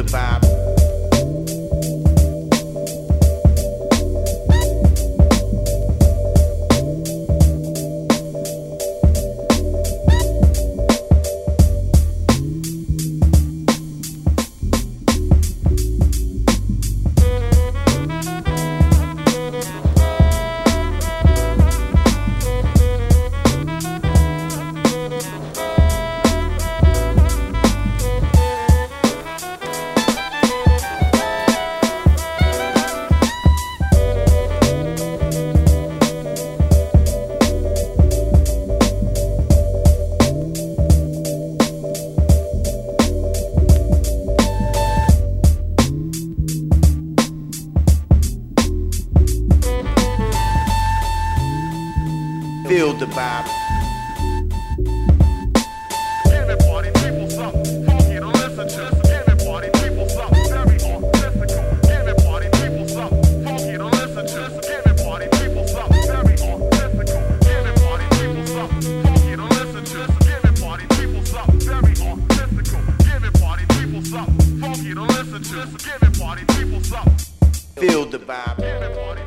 vibe. Feel the vibe. Give it party people something funky to listen to. Give it party people something very artistical. Give it party people something funky to listen to. Give it party people something very artistical. Give it party people something funky to listen to. Give it party people something very artistical. Give it party people something funky to listen to. Give it party people something. Feel the vibe. Give it party.